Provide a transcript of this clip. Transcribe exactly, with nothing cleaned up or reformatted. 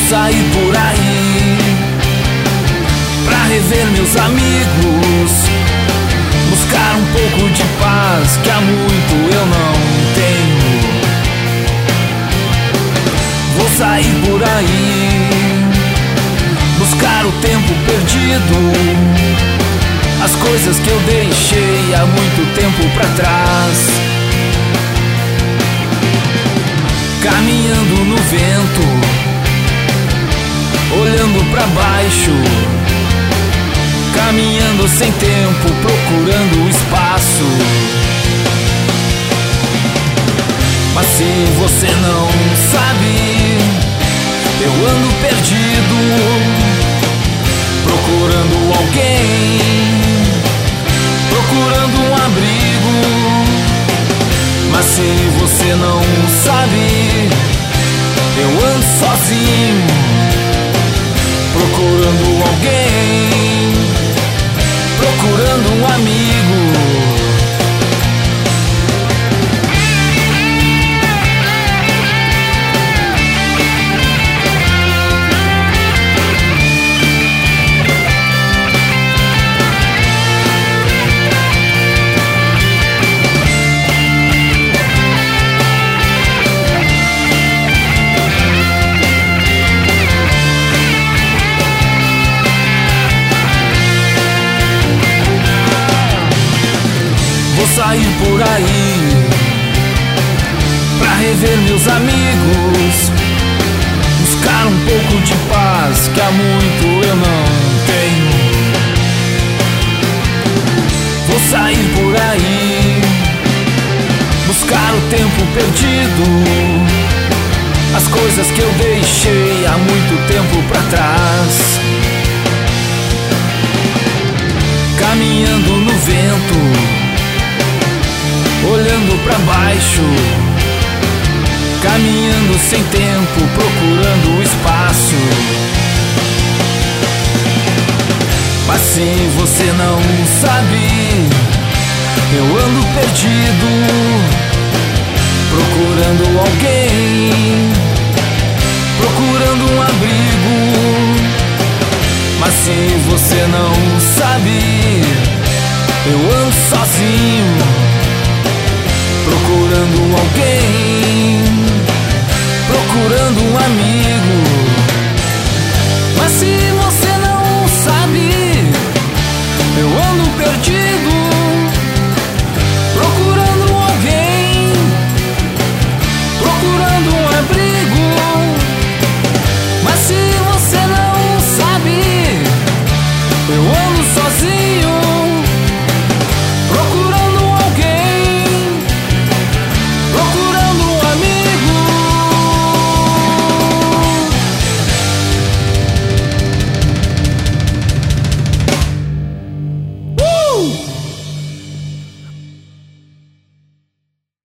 sair por aí pra rever meus amigos, buscar um pouco de paz que há muito eu não tenho. Vou sair por aí, buscar o tempo perdido, as coisas que eu deixei há muito tempo pra trás. Caminhando no vento, olhando pra baixo, caminhando sem tempo, procurando espaço. Mas se você não sabe, eu ando perdido, procurando alguém, procurando um abrigo. Mas se você não sabe, eu ando sozinho, procurando alguém, procurando um amigo. Vou sair por aí pra rever meus amigos, buscar um pouco de paz que há muito eu não tenho. Vou sair por aí, buscar o tempo perdido, as coisas que eu deixei há muito tempo pra trás. Caminhando no vento, olhando pra baixo, caminhando sem tempo, procurando espaço. Mas se você não sabe, eu ando perdido, procurando alguém, procurando um abrigo. Mas se você não sabe, eu ando sozinho, procurando alguém, procurando um amigo. Mas se